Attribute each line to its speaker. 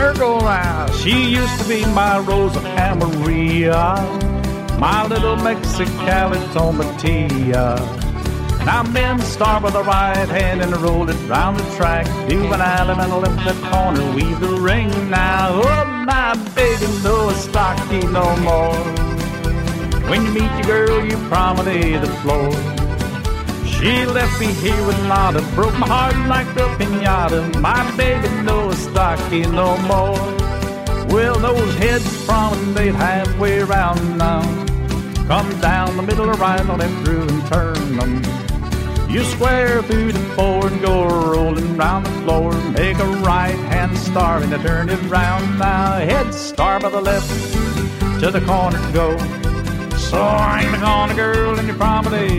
Speaker 1: circle now. She used to be my Rosa Maria, my little Mexicali tomatia. Now men start with the right hand and roll it round the track. Do an Allen and lift the corner, weave the ring now. Oh, my baby, no stocky no more. When you meet your girl, you promenade the floor. She left me here with nada, broke my heart like a pinata. My baby, no stocky no more. Well, those heads promenade halfway around now. Come down the middle, right on left through and turn them. You square through the four and go rolling round the floor. Make a right hand star and turn it round now. Head star by the left to the corner to go. So I'm the corner girl and you promenade.